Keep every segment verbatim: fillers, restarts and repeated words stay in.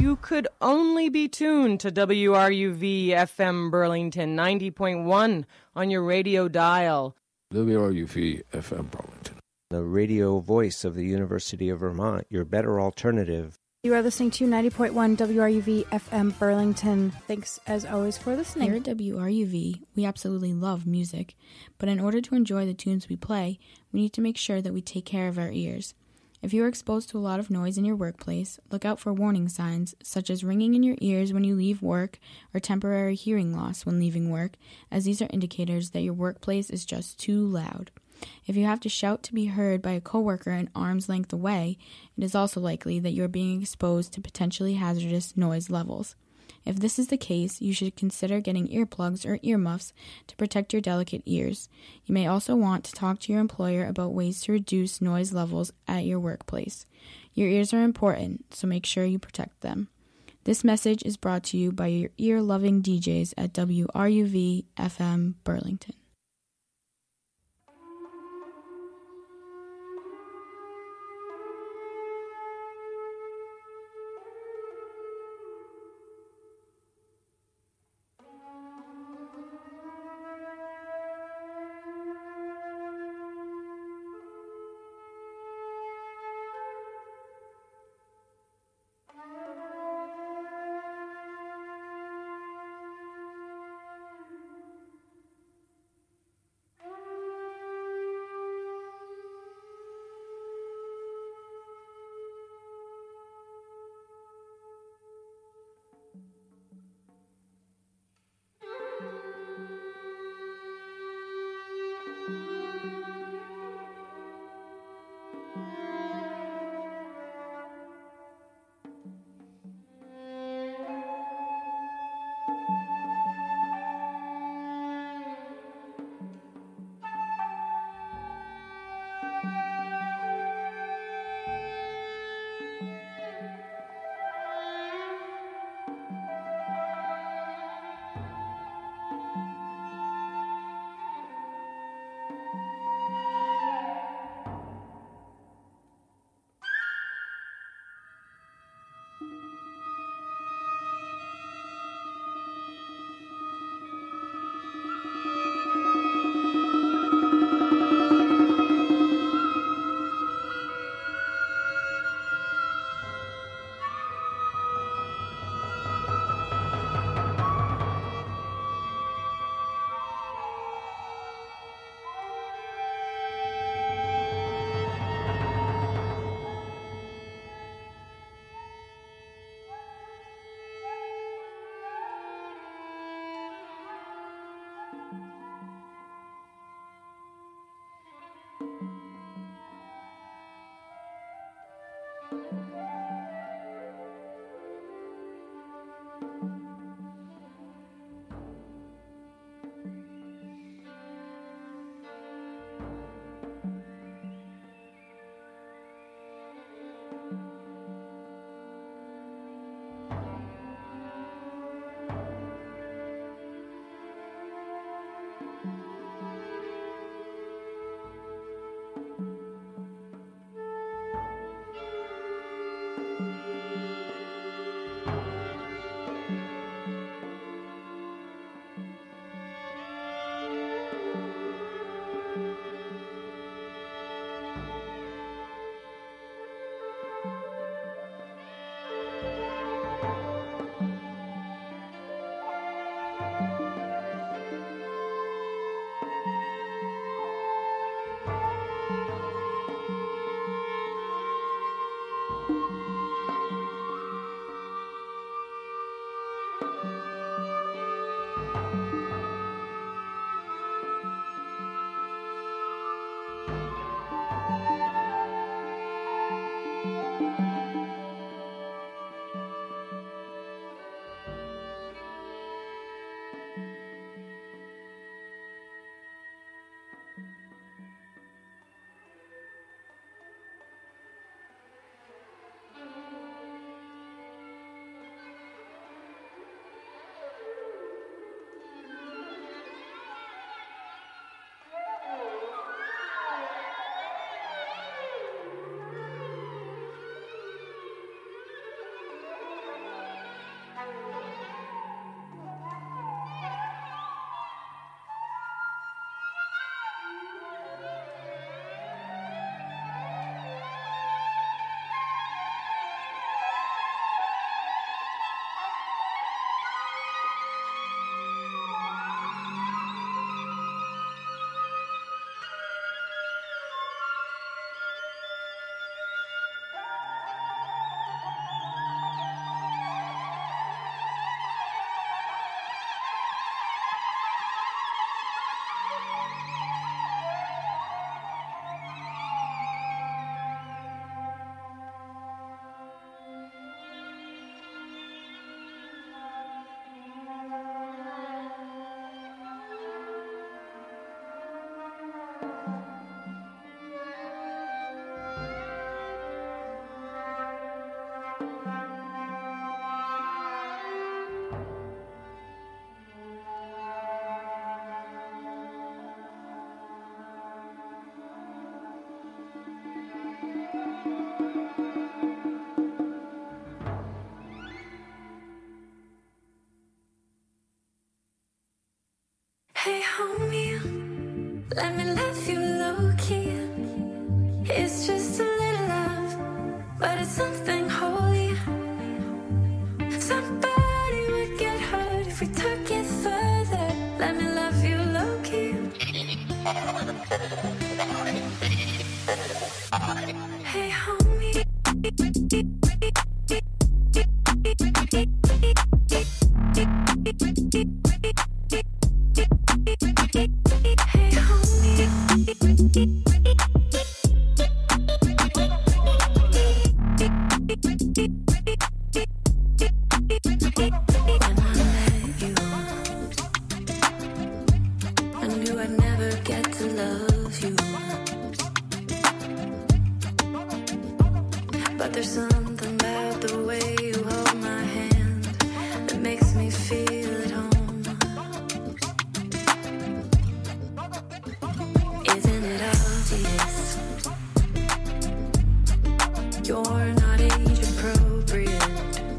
you could only be tuned to W R U V F M Burlington ninety point one on your radio dial. W R U V F M Burlington, the radio voice of the University of Vermont, your better alternative. You are listening to ninety point one W R U V F M Burlington. Thanks, as always, for listening. Here at W R U V, we absolutely love music, but in order to enjoy the tunes we play, we need to make sure that we take care of our ears. If you are exposed to a lot of noise in your workplace, look out for warning signs, such as ringing in your ears when you leave work or temporary hearing loss when leaving work, as these are indicators that your workplace is just too loud. If you have to shout to be heard by a coworker an arm's length away, it is also likely that you are being exposed to potentially hazardous noise levels. If this is the case, you should consider getting earplugs or earmuffs to protect your delicate ears. You may also want to talk to your employer about ways to reduce noise levels at your workplace. Your ears are important, so make sure you protect them. This message is brought to you by your ear-loving D Js at W R U V F M Burlington. let me love you low-key. It's just a little love, but it's something holy. Somebody would get hurt if we took it further. Let me love you low-key. Hey homie. Hey homie. When I met you, I knew I'd never get to love you. But there's something about the way you hold my hand that makes me feel at home. Isn't it obvious? You're not age appropriate.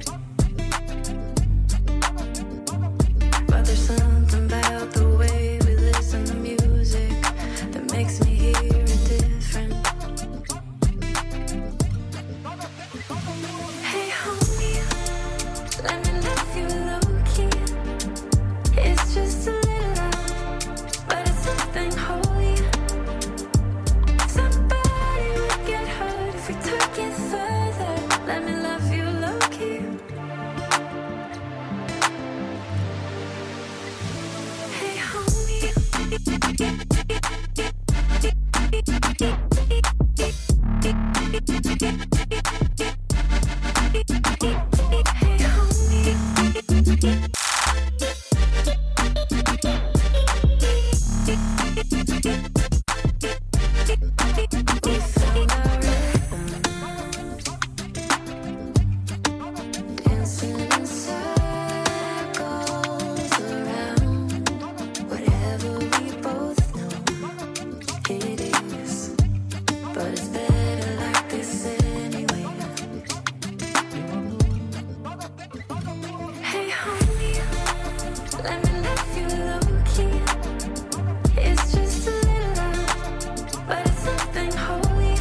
But there's something about the way we listen to music that makes me hear it different. Hey homie, let me love you low-key. It's just a little love, but it's something holy. Somebody would get hurt if we took it further. Let me love you low-key. Hey homie. Hey homie. We found our rhythm, dancing in circles around whatever we both know it is. But it's better like this anyway. Hey homie, let me love you low-key. It's just a little love, but it's something holy.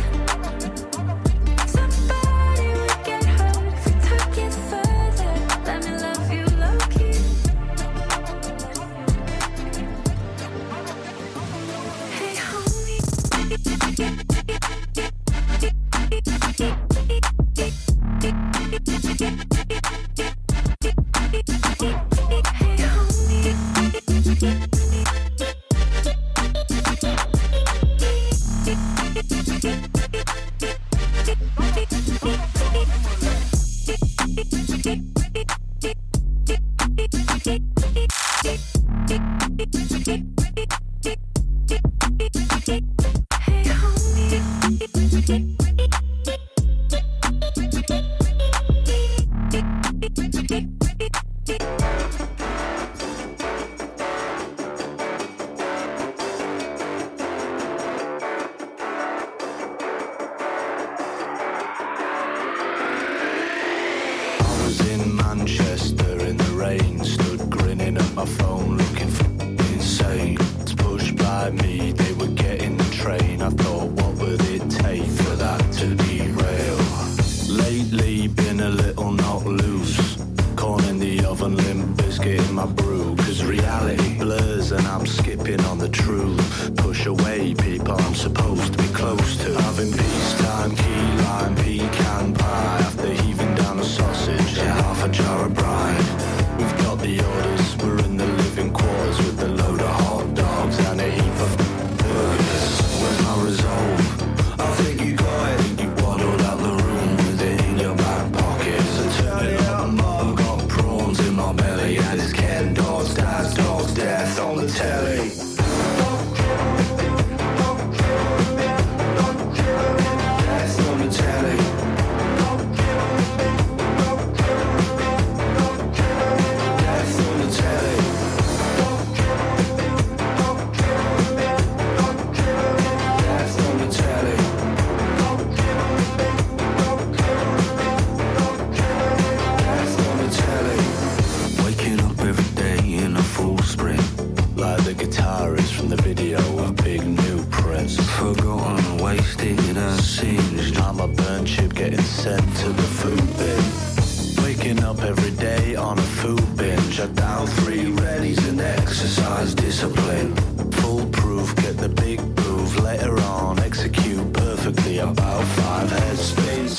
Somebody would get hurt if we took it further. Let me love you low-key. Hey homie. Hey homie. Hey homie. I was in Manchester in the rain, stood grinning at my phone, looking for insane. Pushed by me, they were getting the train. I thought, what would it take for that to derail? Lately, been a little not loose. Corn in the oven, limp biscuit in my brew. Cause reality blurs and I'm skipping on the truth. Push away people I'm supposed to be close to. Having peacetime, key lime, pecan pie. After heaving down a sausage and half a jar of brine. We've got the orders, we're in the living I'm a burnt chip getting sent to the food bin. Waking up every day on a food binge. I down three readies and exercise discipline. Foolproof, get the big move. Later on, execute perfectly about five head spins.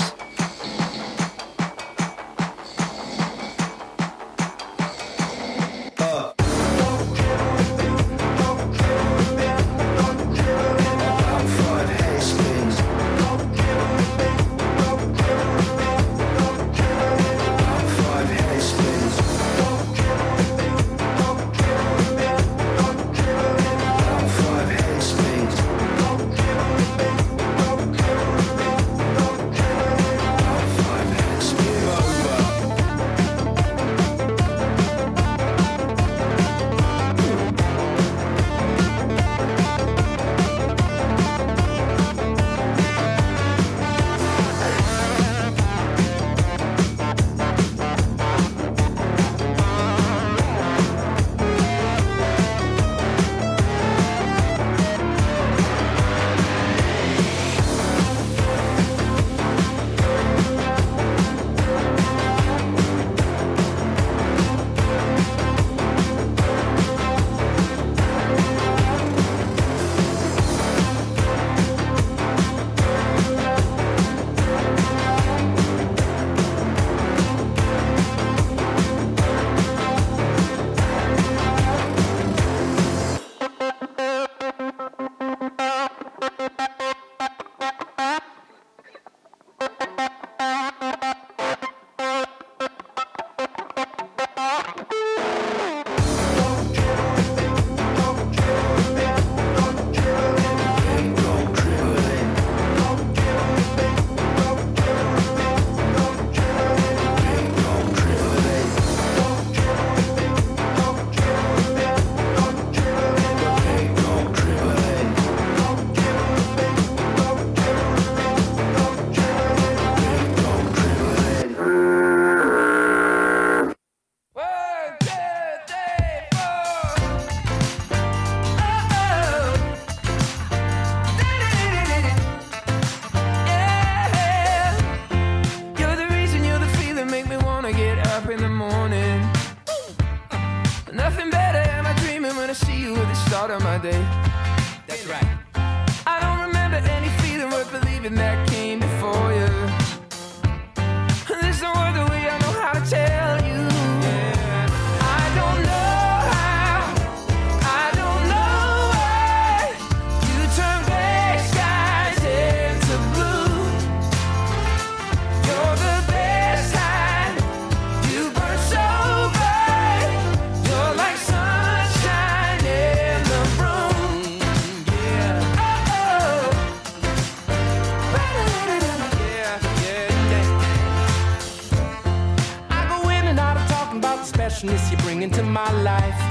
You bring into my life.